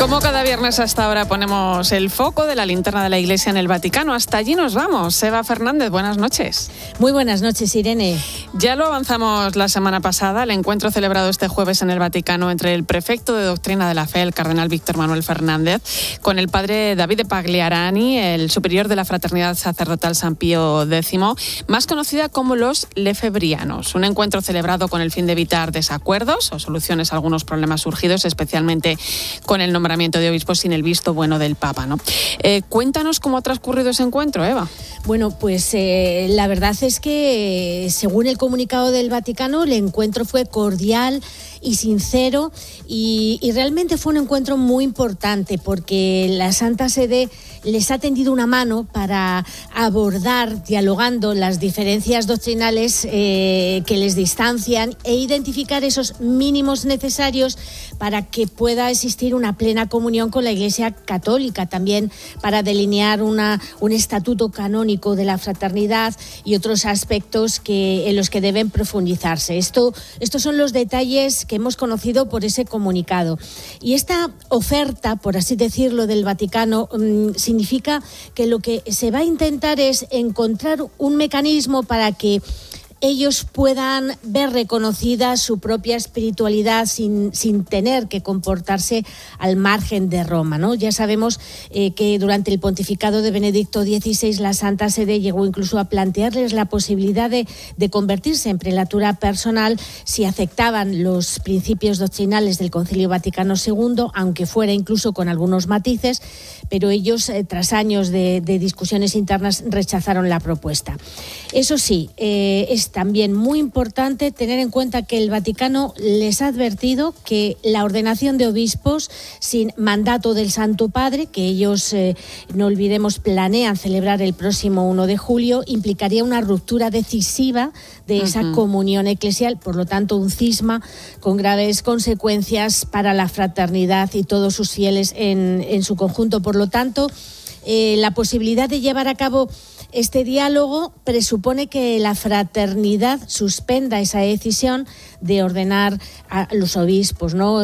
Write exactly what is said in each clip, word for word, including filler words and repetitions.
Como cada viernes hasta ahora ponemos el foco de la linterna de la Iglesia en el Vaticano. Hasta allí nos vamos. Eva Fernández, buenas noches. Muy buenas noches, Irene. Ya lo avanzamos la semana pasada, el encuentro celebrado este jueves en el Vaticano entre el prefecto de Doctrina de la Fe, el cardenal Víctor Manuel Fernández, con el padre David de Pagliarani, el superior de la Fraternidad Sacerdotal San Pío X, más conocida como los lefebrianos. Un encuentro celebrado con el fin de evitar desacuerdos o soluciones a algunos problemas surgidos, especialmente con el nombramiento de obispos sin el visto bueno del Papa, ¿no? Eh, cuéntanos cómo ha transcurrido ese encuentro, Eva. Bueno, pues eh, la verdad es que, según el comunicado del Vaticano, el encuentro fue cordial y sincero y, y realmente fue un encuentro muy importante porque la Santa Sede les ha tendido una mano para abordar, dialogando, las diferencias doctrinales eh, que les distancian e identificar esos mínimos necesarios para que pueda existir una plena comunión con la Iglesia Católica, también para delinear una, un estatuto canónico de la fraternidad y otros aspectos que, en los que deben profundizarse. Esto, estos son los detalles que hemos conocido por ese comunicado. Y esta oferta, por así decirlo, del Vaticano mmm, significa que lo que se va a intentar es encontrar un mecanismo para que ellos puedan ver reconocida su propia espiritualidad sin, sin tener que comportarse al margen de Roma, ¿no? Ya sabemos eh, que durante el pontificado de Benedicto dieciséis la Santa Sede llegó incluso a plantearles la posibilidad de, de convertirse en prelatura personal si aceptaban los principios doctrinales del Concilio Vaticano segundo, aunque fuera incluso con algunos matices, pero ellos, eh, tras años de, de discusiones internas, rechazaron la propuesta. Eso sí, eh, es también muy importante tener en cuenta que el Vaticano les ha advertido que la ordenación de obispos sin mandato del Santo Padre, que ellos, eh, no olvidemos, planean celebrar el próximo primero de julio, implicaría una ruptura decisiva de uh-huh. esa comunión eclesial, por lo tanto un cisma con graves consecuencias para la fraternidad y todos sus fieles en, en su conjunto. Por lo tanto, eh, la posibilidad de llevar a cabo este diálogo presupone que la fraternidad suspenda esa decisión de ordenar a los obispos, ¿no?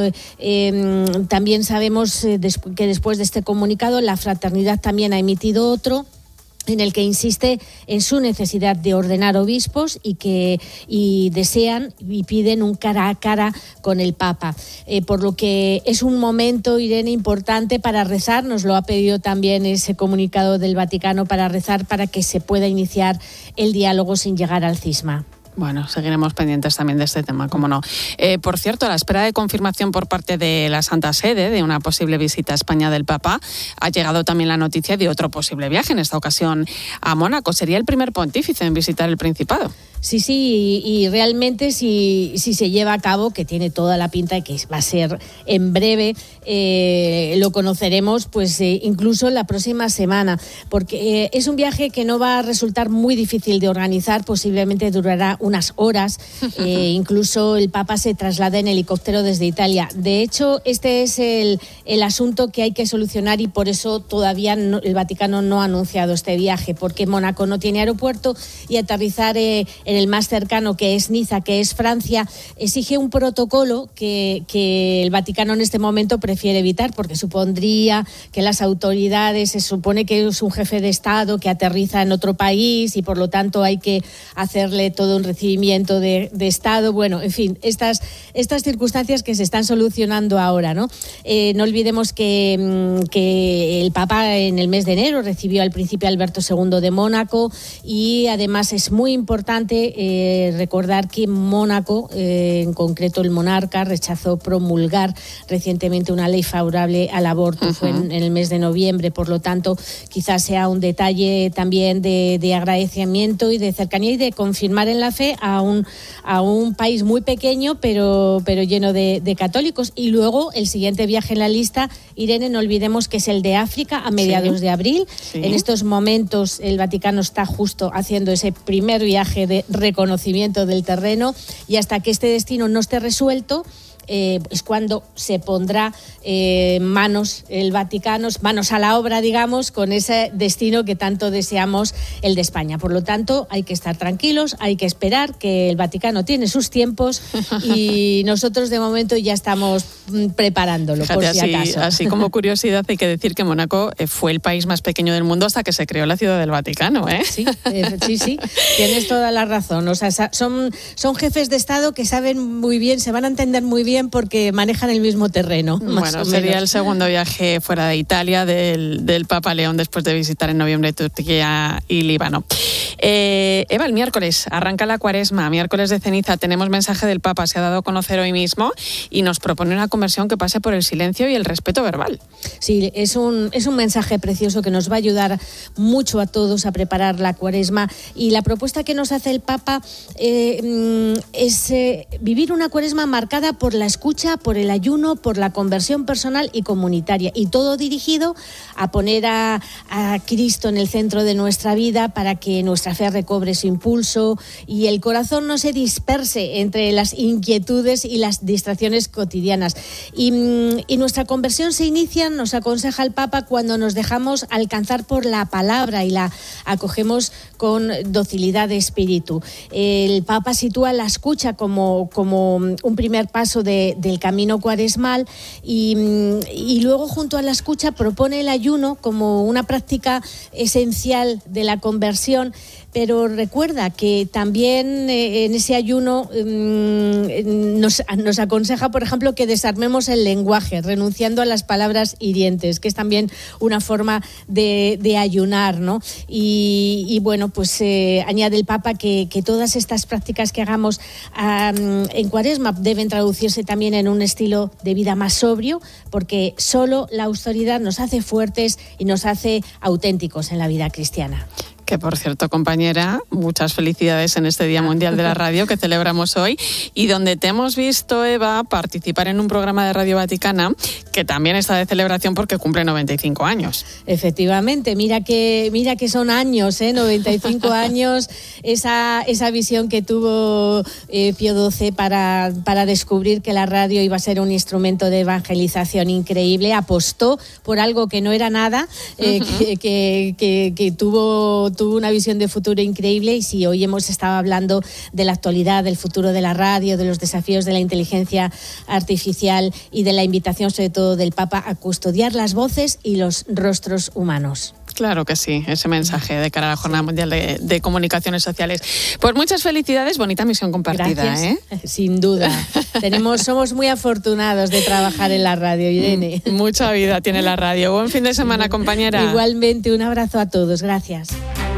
Eh, también sabemos eh, que después de este comunicado la fraternidad también ha emitido otro en el que insiste en su necesidad de ordenar obispos y que y desean y piden un cara a cara con el Papa. Eh, por lo que es un momento, Irene, importante para rezar, nos lo ha pedido también ese comunicado del Vaticano, para rezar para que se pueda iniciar el diálogo sin llegar al cisma. Bueno, seguiremos pendientes también de este tema, cómo no. Eh, por cierto, a la espera de confirmación por parte de la Santa Sede de una posible visita a España del Papa, ha llegado también la noticia de otro posible viaje, en esta ocasión a Mónaco. Sería el primer pontífice en visitar el Principado. Sí, sí, y, y realmente si, si se lleva a cabo, que tiene toda la pinta de que va a ser en breve, eh, lo conoceremos pues eh, incluso la próxima semana, porque eh, es un viaje que no va a resultar muy difícil de organizar, posiblemente durará unas horas, eh, incluso el Papa se traslada en helicóptero desde Italia. De hecho, este es el, el asunto que hay que solucionar y por eso todavía no, el Vaticano no ha anunciado este viaje, porque Mónaco no tiene aeropuerto y aterrizar eh, en el más cercano, que es Niza, que es Francia, exige un protocolo que, que el Vaticano en este momento prefiere evitar, porque supondría que las autoridades, se supone que es un jefe de Estado que aterriza en otro país y por lo tanto hay que hacerle todo un recibimiento de, de Estado. Bueno, en fin, estas, estas circunstancias que se están solucionando ahora, ¿no? Eh, no olvidemos que, que el Papa en el mes de enero recibió al príncipe Alberto segundo de Mónaco y además es muy importante Eh, recordar que Mónaco, eh, en concreto el monarca, rechazó promulgar recientemente una ley favorable al aborto. Uh-huh. Fue en, en el mes de noviembre, por lo tanto quizás sea un detalle también de, de agradecimiento y de cercanía y de confirmar en la fe a un, a un país muy pequeño pero, pero lleno de, de católicos. Y luego el siguiente viaje en la lista, Irene, no olvidemos que es el de África a mediados sí. de abril. Sí. En estos momentos el Vaticano está justo haciendo ese primer viaje de reconocimiento del terreno y hasta que este destino no esté resuelto, eh, es cuando se pondrá eh, manos el Vaticano, manos a la obra, digamos, con ese destino que tanto deseamos, el de España. Por lo tanto, hay que estar tranquilos, hay que esperar, que el Vaticano tiene sus tiempos y nosotros de momento ya estamos preparándolo. Fíjate, por si así, acaso. Así como curiosidad, hay que decir que Mónaco fue el país más pequeño del mundo hasta que se creó la Ciudad del Vaticano, ¿eh? Sí, eh, sí, sí, tienes toda la razón. O sea, son, son jefes de Estado que saben muy bien, se van a entender muy bien porque manejan el mismo terreno. Bueno, sería menos. el segundo viaje fuera de Italia del, del Papa León después de visitar en noviembre Turquía y Líbano. Eh, Eva, el miércoles arranca la Cuaresma, miércoles de ceniza. Tenemos mensaje del Papa, se ha dado a conocer hoy mismo y nos propone una conversión que pase por el silencio y el respeto verbal. Sí, es un, es un mensaje precioso que nos va a ayudar mucho a todos a preparar la Cuaresma, y la propuesta que nos hace el Papa eh, es eh, vivir una Cuaresma marcada por la escucha, por el ayuno, por la conversión personal y comunitaria, y todo dirigido a poner a, a Cristo en el centro de nuestra vida para que nuestra fe recobre su impulso y el corazón no se disperse entre las inquietudes y las distracciones cotidianas. Y, y nuestra conversión se inicia, nos aconseja el Papa, cuando nos dejamos alcanzar por la palabra y la acogemos con docilidad de espíritu. El Papa sitúa la escucha como, como un primer paso de, del camino cuaresmal y, y luego, junto a la escucha, propone el ayuno como una práctica esencial de la conversión. Pero recuerda que también eh, en ese ayuno eh, nos, nos aconseja, por ejemplo, que desarmemos el lenguaje, renunciando a las palabras hirientes, que es también una forma de, de ayunar, ¿no? Y, y bueno, pues eh, añade el Papa que, que todas estas prácticas que hagamos um, en Cuaresma deben traducirse también en un estilo de vida más sobrio, porque solo la austeridad nos hace fuertes y nos hace auténticos en la vida cristiana. Que, por cierto, compañera, muchas felicidades en este Día Mundial de la Radio que celebramos hoy, y donde te hemos visto, Eva, participar en un programa de Radio Vaticana que también está de celebración porque cumple noventa y cinco años. Efectivamente, mira que mira que son años, ¿eh? noventa y cinco años, esa, esa visión que tuvo eh, Pío doce para, para descubrir que la radio iba a ser un instrumento de evangelización increíble. Apostó por algo que no era nada, eh, uh-huh. que, que, que, que tuvo... tuvo una visión de futuro increíble. Y sí, hoy hemos estado hablando de la actualidad, del futuro de la radio, de los desafíos de la inteligencia artificial y de la invitación, sobre todo, del Papa a custodiar las voces y los rostros humanos. Claro que sí, ese mensaje de cara a la Jornada Mundial de, de Comunicaciones Sociales. Pues muchas felicidades, bonita misión compartida. Gracias, ¿eh? Sin duda. Tenemos, somos muy afortunados de trabajar en la radio, Irene. Mucha vida tiene la radio. Buen fin de semana, compañera. Igualmente, un abrazo a todos. Gracias.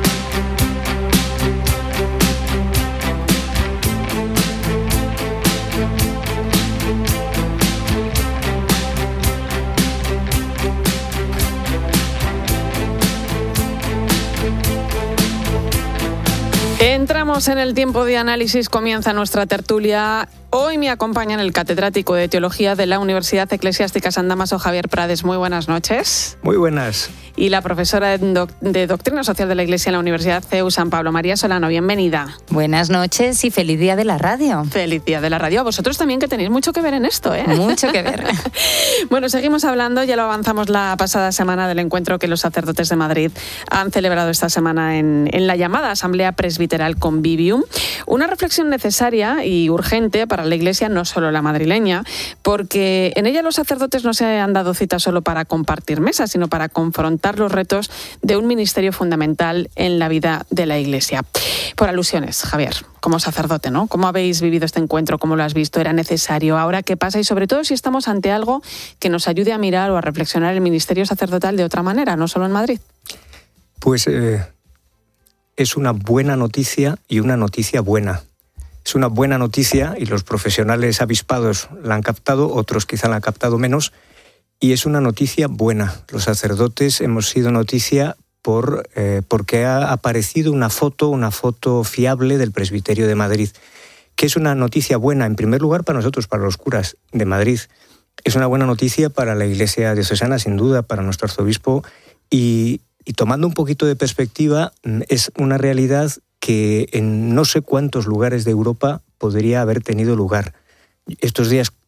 Entramos en el tiempo de análisis, comienza nuestra tertulia. Hoy me acompañan el catedrático de Teología de la Universidad Eclesiástica San Damaso, Javier Prades. Muy buenas noches. Muy buenas. Y la profesora de, doc- de Doctrina Social de la Iglesia en la Universidad C E U San Pablo, María Solano. Bienvenida. Buenas noches y feliz día de la radio. Feliz día de la radio. A vosotros también, que tenéis mucho que ver en esto, ¿eh? Mucho que ver. Bueno, seguimos hablando, ya lo avanzamos la pasada semana, del encuentro que los sacerdotes de Madrid han celebrado esta semana en, en la llamada Asamblea Presbiteral Convivium. Una reflexión necesaria y urgente para la Iglesia, no solo la madrileña, porque en ella los sacerdotes no se han dado cita solo para compartir mesas, sino para confrontar los retos de un ministerio fundamental en la vida de la Iglesia. Por alusiones, Javier, como sacerdote, ¿no? ¿Cómo habéis vivido este encuentro? ¿Cómo lo has visto? ¿Era necesario? ¿Ahora qué pasa? Y sobre todo, si estamos ante algo que nos ayude a mirar o a reflexionar el ministerio sacerdotal de otra manera, no solo en Madrid. Pues eh, es una buena noticia y una noticia buena. Es una buena noticia y los profesionales avispados la han captado, otros quizá la han captado menos, y es una noticia buena. Los sacerdotes hemos sido noticia por, eh, porque ha aparecido una foto, una foto fiable del Presbiterio de Madrid, que es una noticia buena, en primer lugar, para nosotros, para los curas de Madrid. Es una buena noticia para la Iglesia diocesana, sin duda, para nuestro arzobispo, y, y tomando un poquito de perspectiva, es una realidad que en no sé cuántos lugares de Europa podría haber tenido lugar. Estos días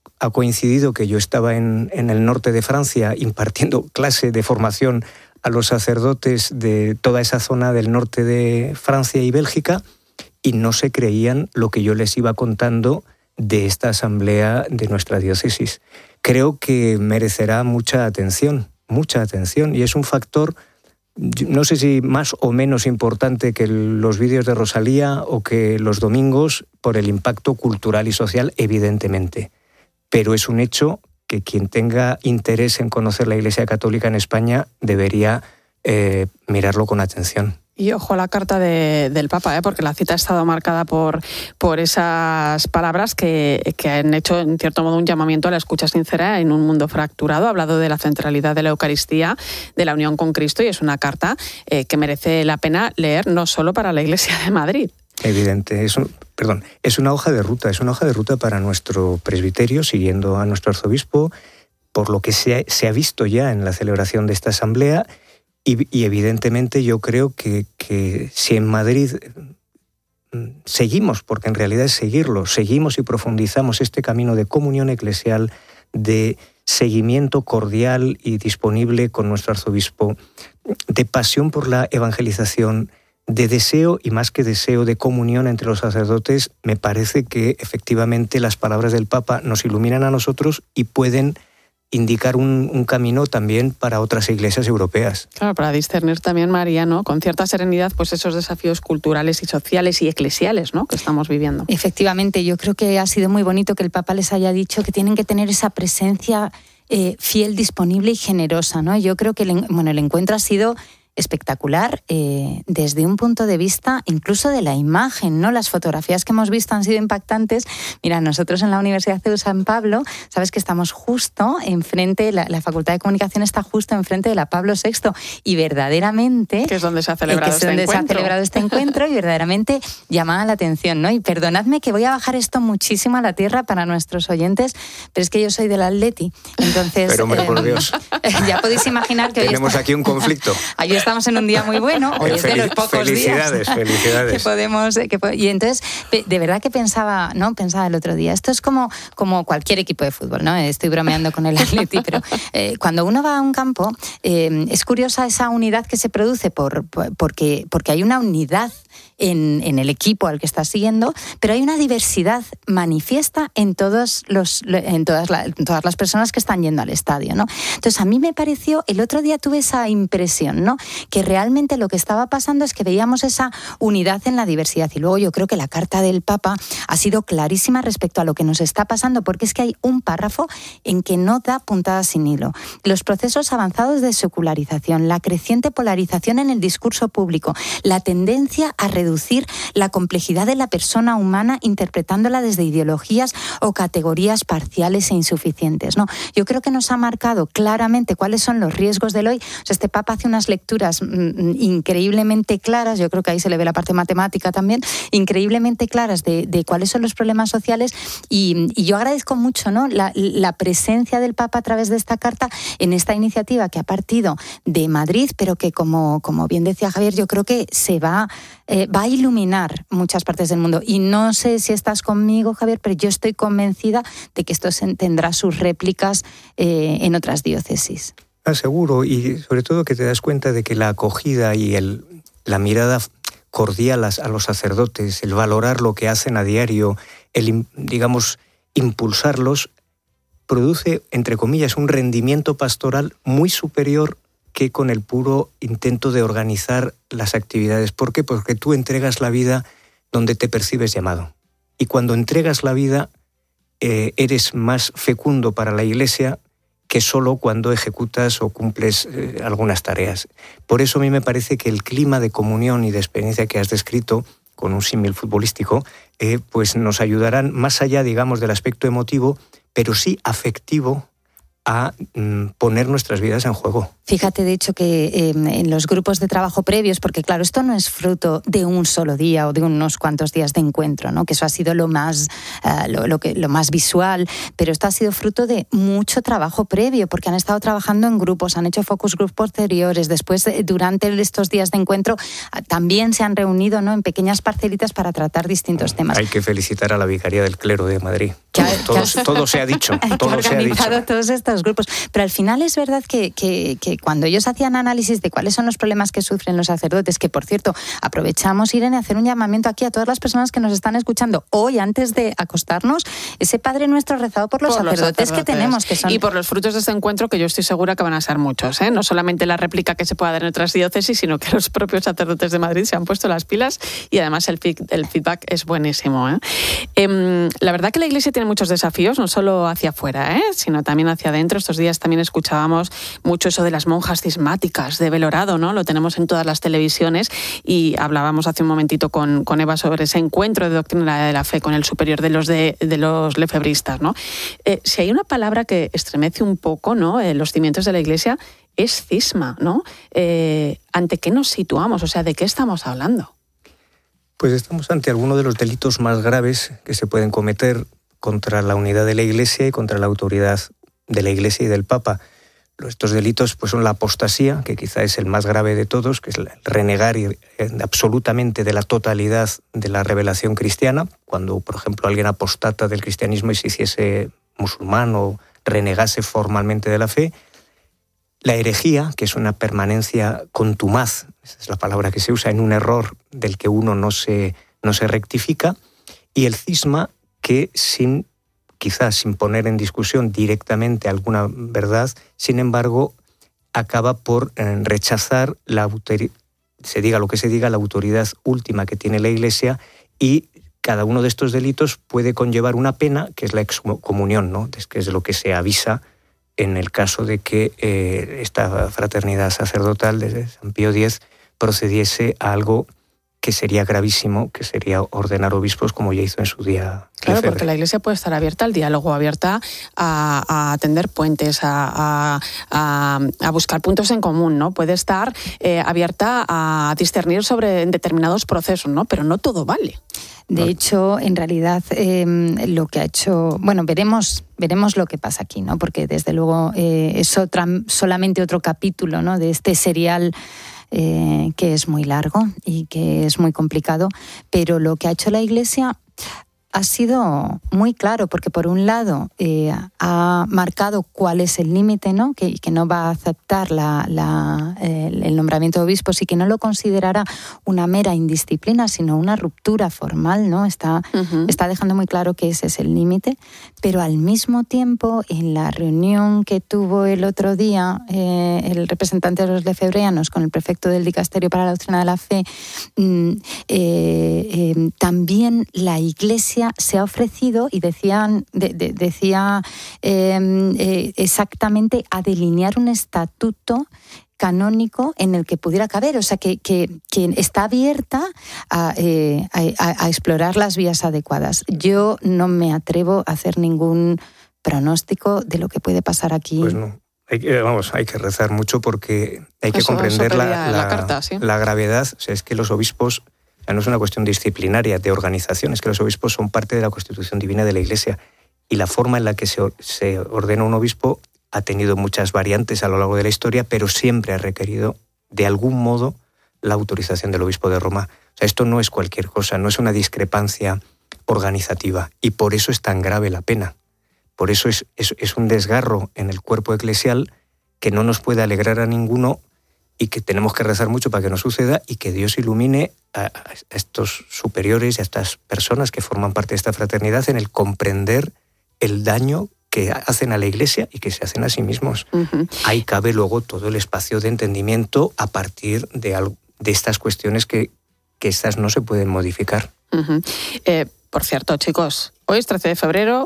ha coincidido que yo estaba en, en el norte de Francia impartiendo clase de formación a los sacerdotes de toda esa zona del norte de Francia y Bélgica, y no se creían lo que yo les iba contando de esta asamblea de nuestra diócesis. Creo que merecerá mucha atención, mucha atención, y es un factor, no sé si más o menos importante que los vídeos de Rosalía o que los domingos, por el impacto cultural y social, evidentemente. Pero es un hecho que quien tenga interés en conocer la Iglesia Católica en España debería eh, mirarlo con atención. Y ojo a la carta de, del Papa, ¿eh? Porque la cita ha estado marcada por, por esas palabras que, que han hecho, en cierto modo, un llamamiento a la escucha sincera en un mundo fracturado. Ha hablado de la centralidad de la Eucaristía, de la unión con Cristo, y es una carta eh, que merece la pena leer, no solo para la Iglesia de Madrid. Evidente, es un, perdón, es una hoja de ruta, es una hoja de ruta para nuestro presbiterio, siguiendo a nuestro arzobispo, por lo que se ha, se ha visto ya en la celebración de esta asamblea. Y, y evidentemente yo creo que, que si en Madrid seguimos, porque en realidad es seguirlo, seguimos y profundizamos este camino de comunión eclesial, de seguimiento cordial y disponible con nuestro arzobispo, de pasión por la evangelización, de deseo y más que deseo de comunión entre los sacerdotes, me parece que efectivamente las palabras del Papa nos iluminan a nosotros y pueden indicar un, un camino también para otras iglesias europeas. Claro, para discernir también, María, ¿no?, con cierta serenidad, pues esos desafíos culturales y sociales y eclesiales, ¿no?, que estamos viviendo. Efectivamente, yo creo que ha sido muy bonito que el Papa les haya dicho que tienen que tener esa presencia eh, fiel, disponible y generosa, ¿no? Yo creo que el, bueno, el encuentro ha sido espectacular eh, desde un punto de vista incluso de la imagen, ¿no? Las fotografías que hemos visto han sido impactantes. Mira, nosotros en la Universidad de San Pablo, sabes que estamos justo enfrente, la, la Facultad de Comunicación está justo enfrente de la Pablo sexto, y verdaderamente... Que es donde se ha celebrado, eh, este, donde encuentro. Se ha celebrado este encuentro y verdaderamente llamaba la atención, ¿no? Y perdonadme que voy a bajar esto muchísimo a la tierra para nuestros oyentes, pero es que yo soy del Atleti, entonces... Pero hombre, eh, por Dios. Ya podéis imaginar que... Tenemos hoy está... aquí un conflicto. Hoy estamos en un día muy bueno, hoy es de los pocos felicidades, días felicidades. que podemos... Que, y entonces, de verdad que pensaba, ¿no? Pensaba el otro día, esto es como, como cualquier equipo de fútbol, ¿no? Estoy bromeando con el Atleti, pero eh, cuando uno va a un campo, eh, es curiosa esa unidad que se produce por, por, porque, porque hay una unidad en, en el equipo al que estás siguiendo, pero hay una diversidad manifiesta en, todos los, en, todas la, en todas las personas que están yendo al estadio, ¿no? Entonces, a mí me pareció, el otro día tuve esa impresión, ¿no?, que realmente lo que estaba pasando es que veíamos esa unidad en la diversidad. Y luego yo creo que la carta del Papa ha sido clarísima respecto a lo que nos está pasando, porque es que hay un párrafo en que no da puntada sin hilo. Los procesos avanzados de secularización, la creciente polarización en el discurso público, la tendencia a reducir la complejidad de la persona humana interpretándola desde ideologías o categorías parciales e insuficientes, ¿no? Yo creo que nos ha marcado claramente cuáles son los riesgos del hoy. O sea, este Papa hace unas lecturas mm, increíblemente claras, yo creo que ahí se le ve la parte matemática también, increíblemente claras de, de cuáles son los problemas sociales, y, y yo agradezco mucho, ¿no?, la, la presencia del Papa a través de esta carta en esta iniciativa que ha partido de Madrid, pero que, como, como bien decía Javier, yo creo que se va, eh, va a iluminar muchas partes del mundo. Y no sé si estás conmigo, Javier, pero yo estoy convencida de que esto tendrá sus réplicas eh, en otras diócesis. Ah, seguro, y sobre todo que te das cuenta de que la acogida y el, la mirada cordial a, a los sacerdotes, el valorar lo que hacen a diario, el, digamos, impulsarlos, produce, entre comillas, un rendimiento pastoral muy superior que con el puro intento de organizar las actividades. ¿Por qué? Porque tú entregas la vida donde te percibes llamado. Y cuando entregas la vida, eh, eres más fecundo para la Iglesia que solo cuando ejecutas o cumples eh, algunas tareas. Por eso a mí me parece que el clima de comunión y de experiencia que has descrito, con un símil futbolístico, eh, pues nos ayudarán más allá, digamos, del aspecto emotivo, pero sí afectivo, a mm, poner nuestras vidas en juego. Fíjate, de hecho, que eh, en los grupos de trabajo previos, porque claro, esto no es fruto de un solo día o de unos cuantos días de encuentro, ¿no? Que eso ha sido lo más, uh, lo, lo, que, lo más visual, pero esto ha sido fruto de mucho trabajo previo, porque han estado trabajando en grupos, han hecho focus groups posteriores, después, durante estos días de encuentro, también se han reunido, ¿no?, en pequeñas parcelitas para tratar distintos temas. Hay que felicitar a la Vicaría del Clero de Madrid. Todo, todo, todo se ha dicho, todo se ha dicho. Todos estos grupos, pero al final es verdad que, que, que cuando ellos hacían análisis de cuáles son los problemas que sufren los sacerdotes, que por cierto, aprovechamos, Irene, a hacer un llamamiento aquí a todas las personas que nos están escuchando hoy, antes de acostarnos, ese Padre Nuestro rezado por los, por sacerdotes, los sacerdotes que tenemos. Que son... Y por los frutos de este encuentro, que yo estoy segura que van a ser muchos, ¿eh? No solamente la réplica que se pueda dar en otras diócesis, sino que los propios sacerdotes de Madrid se han puesto las pilas y además el, el feedback es buenísimo, ¿eh? Eh, la verdad que la Iglesia tiene muchos desafíos, no solo hacia afuera, ¿eh?, sino también hacia adentro. Estos días también escuchábamos mucho eso de las monjas cismáticas de Belorado, ¿no? Lo tenemos en todas las televisiones y hablábamos hace un momentito con, con Eva sobre ese encuentro de doctrina de la fe con el superior de los de, de los lefebristas, ¿no? Eh, si hay una palabra que estremece un poco, ¿no?, eh, los cimientos de la Iglesia, es cisma, ¿no? Eh, ¿Ante qué nos situamos? O sea, ¿de qué estamos hablando? Pues estamos ante alguno de los delitos más graves que se pueden cometer contra la unidad de la Iglesia y contra la autoridad de la Iglesia y del Papa. Estos delitos pues, son la apostasía, que quizá es el más grave de todos, que es el renegar absolutamente de la totalidad de la revelación cristiana, cuando, por ejemplo, alguien apostata del cristianismo y se hiciese musulmán o renegase formalmente de la fe. La herejía, que es una permanencia contumaz, esa es la palabra que se usa, en un error del que uno no se, no se rectifica, y el cisma, que sin, quizás sin poner en discusión directamente alguna verdad, sin embargo, acaba por eh, rechazar, la se diga lo que se diga, la autoridad última que tiene la Iglesia, y cada uno de estos delitos puede conllevar una pena, que es la excomunión, ¿no?, que es de lo que se avisa en el caso de que eh, esta fraternidad sacerdotal de San Pío X procediese a algo que sería gravísimo, que sería ordenar obispos, como ya hizo en su día. Claro, porque la Iglesia puede estar abierta al diálogo, abierta a, a tender puentes, a, a, a buscar puntos en común, ¿no? Puede estar eh, abierta a discernir sobre determinados procesos, ¿no? Pero no todo vale. De hecho, en realidad, eh, lo que ha hecho... Bueno, veremos veremos lo que pasa aquí, ¿no? Porque, desde luego, eh, es otra, solamente otro capítulo, ¿no?, de este serial eh, que es muy largo y que es muy complicado. Pero lo que ha hecho la Iglesia ha sido muy claro, porque por un lado eh, ha marcado cuál es el límite, ¿no?, que, que no va a aceptar la, la, el, el nombramiento de obispos y que no lo considerará una mera indisciplina, sino una ruptura formal, ¿no? Está, uh-huh. está dejando muy claro que ese es el límite, pero al mismo tiempo, en la reunión que tuvo el otro día eh, el representante de los lefebvrianos con el prefecto del Dicasterio para la Doctrina de la Fe, eh, eh, también la Iglesia se ha ofrecido, y decían, de, de, decía eh, eh, exactamente, a delinear un estatuto canónico en el que pudiera caber, o sea, que, que, que está abierta a, eh, a, a explorar las vías adecuadas. Yo no me atrevo a hacer ningún pronóstico de lo que puede pasar aquí. Pues no. Hay que, vamos, hay que rezar mucho, porque hay que eso, comprender eso la, la, la, carta, ¿sí? la gravedad. O sea, es que los obispos, no es una cuestión disciplinaria, de organización, es que los obispos son parte de la Constitución Divina de la Iglesia, y la forma en la que se, se ordena un obispo ha tenido muchas variantes a lo largo de la historia, pero siempre ha requerido, de algún modo, la autorización del obispo de Roma. O sea, esto no es cualquier cosa, no es una discrepancia organizativa, y por eso es tan grave la pena. Por eso es, es, es un desgarro en el cuerpo eclesial que no nos puede alegrar a ninguno, y que tenemos que rezar mucho para que no suceda, y que Dios ilumine a, a estos superiores y a estas personas que forman parte de esta fraternidad en el comprender el daño que hacen a la Iglesia y que se hacen a sí mismos. Uh-huh. Ahí cabe luego todo el espacio de entendimiento a partir de, algo, de estas cuestiones que, que estas no se pueden modificar. Uh-huh. Eh, por cierto, chicos, hoy es trece de febrero,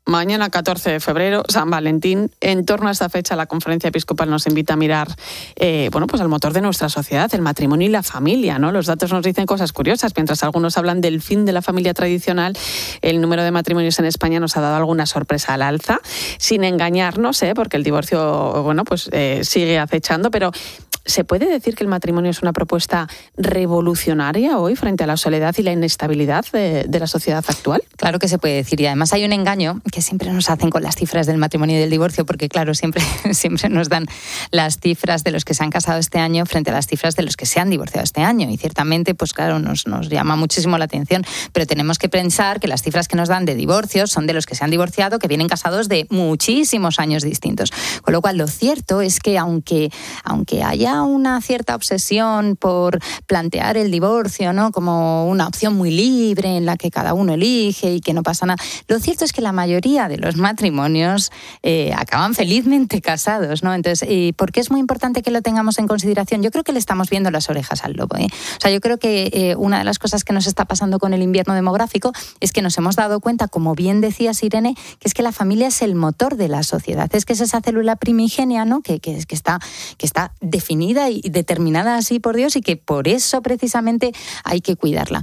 Mañana catorce de febrero, San Valentín. En torno a esta fecha, la Conferencia Episcopal nos invita a mirar eh, bueno, pues al motor de nuestra sociedad, el matrimonio y la familia, ¿no? Los datos nos dicen cosas curiosas. Mientras algunos hablan del fin de la familia tradicional, el número de matrimonios en España nos ha dado alguna sorpresa al alza, sin engañarnos, ¿eh? Porque el divorcio bueno, pues, eh, sigue acechando, pero ¿se puede decir que el matrimonio es una propuesta revolucionaria hoy frente a la soledad y la inestabilidad de, de la sociedad actual? Claro que se puede decir, y además hay un engaño que siempre nos hacen con las cifras del matrimonio y del divorcio, porque claro, siempre, siempre nos dan las cifras de los que se han casado este año frente a las cifras de los que se han divorciado este año, y ciertamente, pues claro, nos, nos llama muchísimo la atención, pero tenemos que pensar que las cifras que nos dan de divorcios son de los que se han divorciado, que vienen casados de muchísimos años distintos, con lo cual lo cierto es que aunque, aunque haya una cierta obsesión por plantear el divorcio, ¿no?, como una opción muy libre en la que cada uno elige y que no pasa nada, lo cierto es que la mayoría de los matrimonios eh, acaban felizmente casados, ¿no? Entonces, ¿y por qué es muy importante que lo tengamos en consideración? Yo creo que le estamos viendo las orejas al lobo, ¿eh? O sea, yo creo que eh, una de las cosas que nos está pasando con el invierno demográfico es que nos hemos dado cuenta, como bien decías, Irene, que es que la familia es el motor de la sociedad, es que es esa célula primigenia, ¿no?, que, que, que, está, que está definida y determinada así por Dios, y que por eso precisamente hay que cuidarla.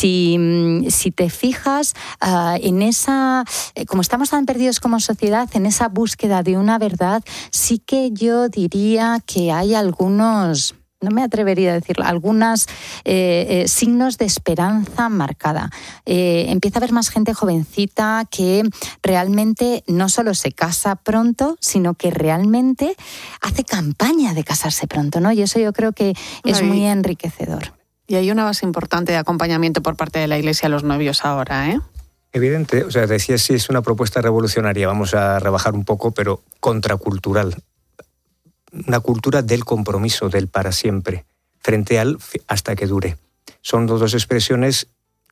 Si, si te fijas uh, en esa, eh, como estamos tan perdidos como sociedad, en esa búsqueda de una verdad, sí que yo diría que hay algunos... no me atrevería a decirlo, algunos eh, eh, signos de esperanza marcada. Eh, empieza a haber más gente jovencita que realmente no solo se casa pronto, sino que realmente hace campaña de casarse pronto, ¿no? Y eso yo creo que es muy enriquecedor. Y hay una base importante de acompañamiento por parte de la Iglesia a los novios ahora, ¿eh? Evidente, o sea, decías si es una propuesta revolucionaria, vamos a rebajar un poco, pero contracultural. Una cultura del compromiso, del para siempre, frente al hasta que dure. Son dos expresiones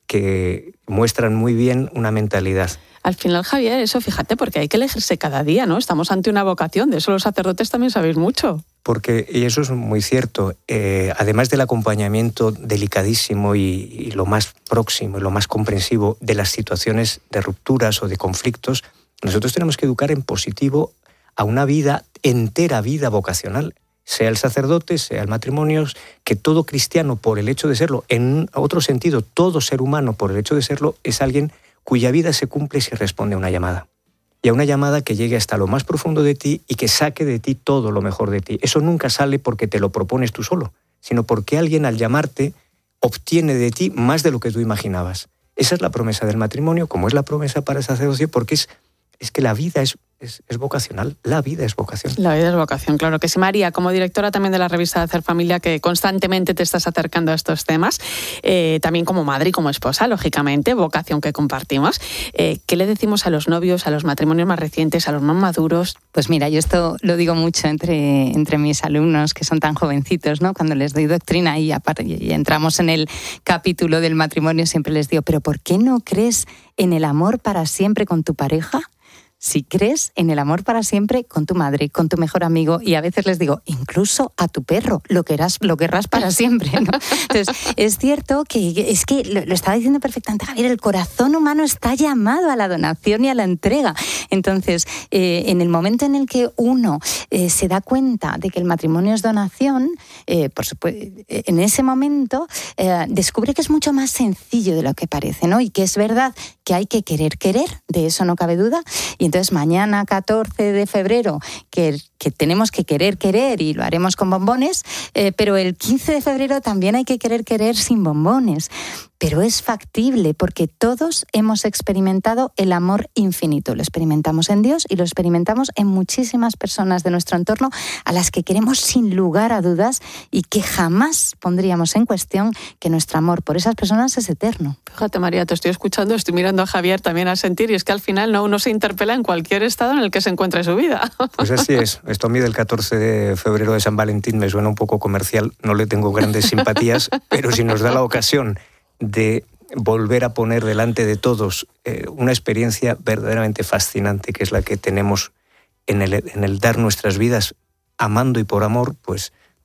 que muestran muy bien una mentalidad. Al final, Javier, eso fíjate, porque hay que elegirse cada día, ¿no? Estamos ante una vocación, de eso los sacerdotes también sabéis mucho. Porque, y eso es muy cierto, eh, además del acompañamiento delicadísimo y, y lo más próximo y lo más comprensivo de las situaciones de rupturas o de conflictos, nosotros tenemos que educar en positivo a una vida, entera vida vocacional, sea el sacerdote, sea el matrimonio, que todo cristiano, por el hecho de serlo, en otro sentido, todo ser humano, por el hecho de serlo, es alguien cuya vida se cumple si responde a una llamada. Y a una llamada que llegue hasta lo más profundo de ti y que saque de ti todo lo mejor de ti. Eso nunca sale porque te lo propones tú solo, sino porque alguien al llamarte obtiene de ti más de lo que tú imaginabas. Esa es la promesa del matrimonio, como es la promesa para el sacerdocio, porque es, es que la vida es... Es, es vocacional, la vida es vocación. La vida es vocación, claro que sí. María, como directora también de la revista de Hacer Familia, que constantemente te estás acercando a estos temas, eh, también como madre y como esposa, lógicamente, vocación que compartimos. Eh, ¿Qué le decimos a los novios, a los matrimonios más recientes, a los más maduros? Pues mira, yo esto lo digo mucho entre, entre mis alumnos que son tan jovencitos, ¿no? Cuando les doy doctrina y, y entramos en el capítulo del matrimonio, siempre les digo, ¿pero por qué no crees en el amor para siempre con tu pareja? Si crees en el amor para siempre con tu madre, con tu mejor amigo, y a veces les digo, incluso a tu perro, lo querrás, lo querrás para siempre, ¿no? Entonces, es cierto que es que lo, lo estaba diciendo perfectamente Javier, el corazón humano está llamado a la donación y a la entrega. Entonces, eh, en el momento en el que uno eh, se da cuenta de que el matrimonio es donación, eh, por supuesto, en ese momento eh, descubre que es mucho más sencillo de lo que parece, ¿no? Y que es verdad que hay que querer querer, de eso no cabe duda. Y entonces mañana, catorce de febrero, que, que tenemos que querer querer y lo haremos con bombones, eh, pero el quince de febrero también hay que querer querer sin bombones. Pero es factible porque todos hemos experimentado el amor infinito. Lo experimentamos en Dios y lo experimentamos en muchísimas personas de nuestro entorno a las que queremos sin lugar a dudas y que jamás pondríamos en cuestión que nuestro amor por esas personas es eterno. Fíjate, María, te estoy escuchando, estoy mirando a Javier también a sentir, y es que al final no, uno se interpela en cualquier estado en el que se encuentre su vida. Pues así es. Esto a mí del catorce de febrero de San Valentín me suena un poco comercial, no le tengo grandes simpatías, pero si nos da la ocasión de volver a poner delante de todos eh, una experiencia verdaderamente fascinante, que es la que tenemos en el, en el dar nuestras vidas amando y por amor, pues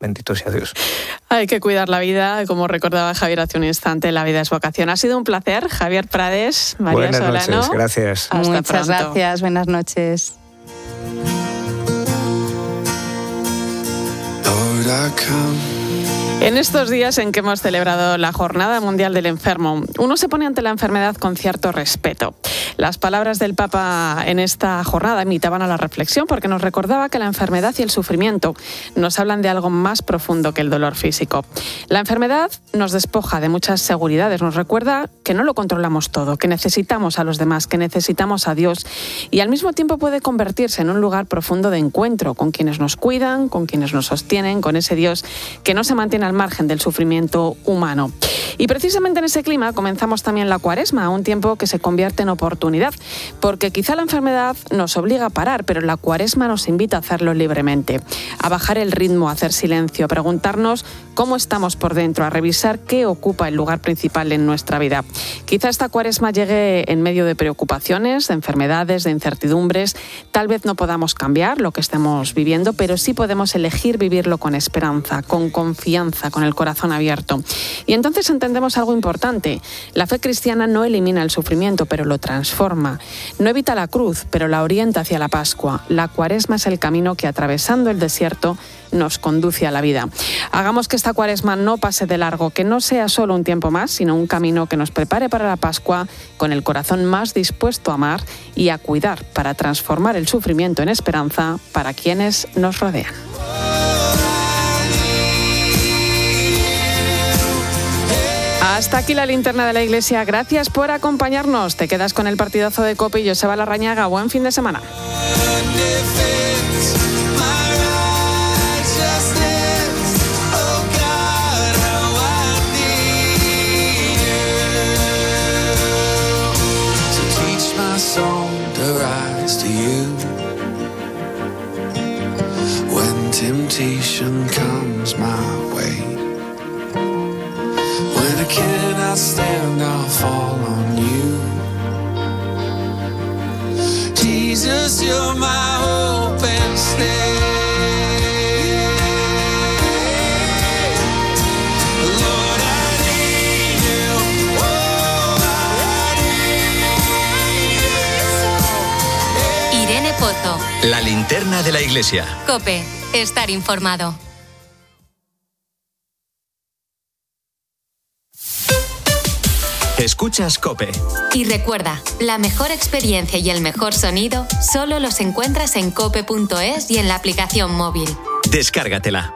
bendito sea Dios. Hay que cuidar la vida, como recordaba Javier hace un instante, la vida es vocación. Ha sido un placer, Javier Prades, María Buenas Solano. noches, gracias. Hasta Muchas pronto. gracias, buenas noches. En estos días en que hemos celebrado la Jornada Mundial del Enfermo, uno se pone ante la enfermedad con cierto respeto. Las palabras del Papa en esta jornada invitaban a la reflexión porque nos recordaba que la enfermedad y el sufrimiento nos hablan de algo más profundo que el dolor físico. La enfermedad nos despoja de muchas seguridades, nos recuerda que no lo controlamos todo, que necesitamos a los demás, que necesitamos a Dios, y al mismo tiempo puede convertirse en un lugar profundo de encuentro con quienes nos cuidan, con quienes nos sostienen, con ese Dios que no se mantiene al margen del sufrimiento humano. Y precisamente en ese clima comenzamos también la Cuaresma, un tiempo que se convierte en oportunidad, porque quizá la enfermedad nos obliga a parar, pero la Cuaresma nos invita a hacerlo libremente, a bajar el ritmo, a hacer silencio, a preguntarnos cómo estamos por dentro, a revisar qué ocupa el lugar principal en nuestra vida. Quizá esta Cuaresma llegue en medio de preocupaciones, de enfermedades, de incertidumbres. Tal vez no podamos cambiar lo que estemos viviendo, pero sí podemos elegir vivirlo con esperanza, con confianza, con el corazón abierto. Y entonces entendemos algo importante. La fe cristiana no elimina el sufrimiento, pero lo transforma. No evita la cruz, pero la orienta hacia la Pascua. La Cuaresma es el camino que, atravesando el desierto, nos conduce a la vida. Hagamos que esta Cuaresma no pase de largo, que no sea solo un tiempo más, sino un camino que nos prepare para la Pascua, con el corazón más dispuesto a amar y a cuidar, para transformar el sufrimiento en esperanza para quienes nos rodean. Hasta aquí la linterna de la Iglesia. Gracias por acompañarnos. Te quedas con el partidazo de COPE y Joseba Larrañaga. Buen fin de semana. Temptation comes my way. When I cannot stand, I'll fall on you. Jesus, you're my hope and stay. Lord, I need you. Oh, I need you. Irene Pozo. La linterna de la Iglesia. COPE. Estar informado. Escuchas COPE. Y recuerda, la mejor experiencia y el mejor sonido solo los encuentras en cope punto es y en la aplicación móvil. Descárgatela.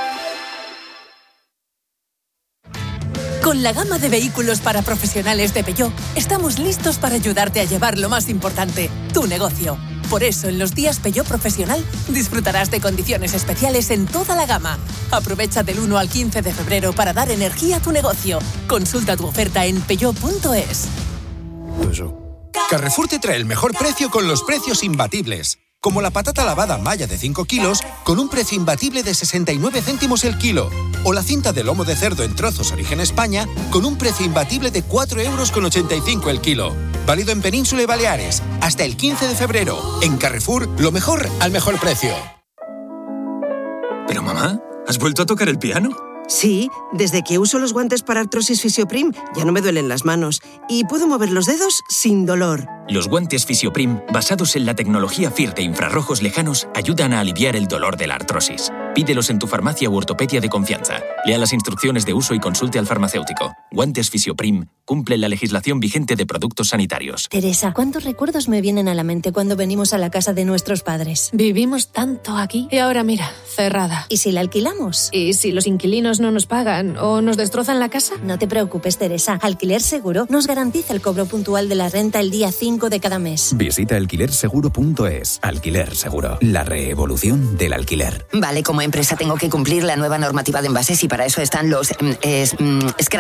Con la gama de vehículos para profesionales de Peugeot, estamos listos para ayudarte a llevar lo más importante, tu negocio. Por eso, en los días Peugeot Profesional, disfrutarás de condiciones especiales en toda la gama. Aprovecha del uno al quince de febrero para dar energía a tu negocio. Consulta tu oferta en peugeot punto es. Carrefour te trae el mejor precio con los precios imbatibles. Como la patata lavada Maya de cinco kilos con un precio imbatible de sesenta y nueve céntimos el kilo. O la cinta de lomo de cerdo en trozos origen España con un precio imbatible de cuatro euros con ochenta y cinco el kilo. Válido en Península y Baleares hasta el quince de febrero. En Carrefour, lo mejor al mejor precio. Pero mamá, ¿has vuelto a tocar el piano? Sí, desde que uso los guantes para artrosis Fisioprim ya no me duelen las manos y puedo mover los dedos sin dolor. Los guantes Fisioprim, basados en la tecnología F I R de infrarrojos lejanos, ayudan a aliviar el dolor de la artrosis. Pídelos en tu farmacia u ortopedia de confianza. Lea las instrucciones de uso y consulte al farmacéutico. Guantes Fisioprim cumplen la legislación vigente de productos sanitarios. Teresa, ¿cuántos recuerdos me vienen a la mente cuando venimos a la casa de nuestros padres? Vivimos tanto aquí y ahora mira, cerrada. ¿Y si la alquilamos? ¿Y si los inquilinos no nos pagan o nos destrozan la casa? No te preocupes, Teresa. Alquiler Seguro nos garantiza el cobro puntual de la renta el día cinco de cada mes. Visita alquiler seguro punto es. Alquiler Seguro, la revolución del alquiler. Vale, como empresa tengo que cumplir la nueva normativa de envases y para eso están los eh, es, mm, scrap. Me hago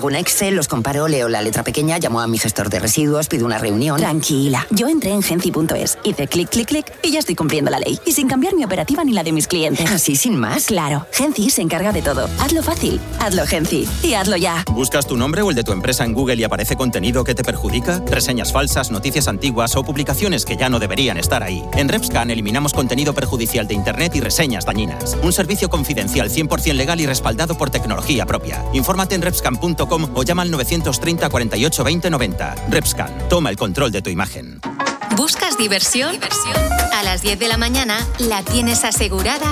hago una Excel, los comparo, leo la letra pequeña, llamo a mi gestor de residuos, pido una reunión. Tranquila, yo entré en Genci punto es, hice clic, clic, clic y ya estoy cumpliendo la ley. Y sin cambiar mi operativa ni la de mis clientes. ¿Así sin más? Claro, Genci se encarga de todo. Hazlo fácil, hazlo Genci y hazlo ya. ¿Buscas tu nombre o el de tu empresa en Google y aparece contenido que te perjudica? Reseñas falsas, noticias antiguas o publicaciones que ya no deberían estar ahí. En RepScan eliminamos contenido perjudicial de Internet y reseñas dañinas. Un servicio confidencial cien por ciento legal y respaldado por tecnología propia. Infórmate en repscan punto com o llama al novecientos treinta, cuarenta y ocho, veinte, noventa. RepScan, toma el control de tu imagen. ¿Buscas diversión? ¿Diversión? A las diez de la mañana la tienes asegurada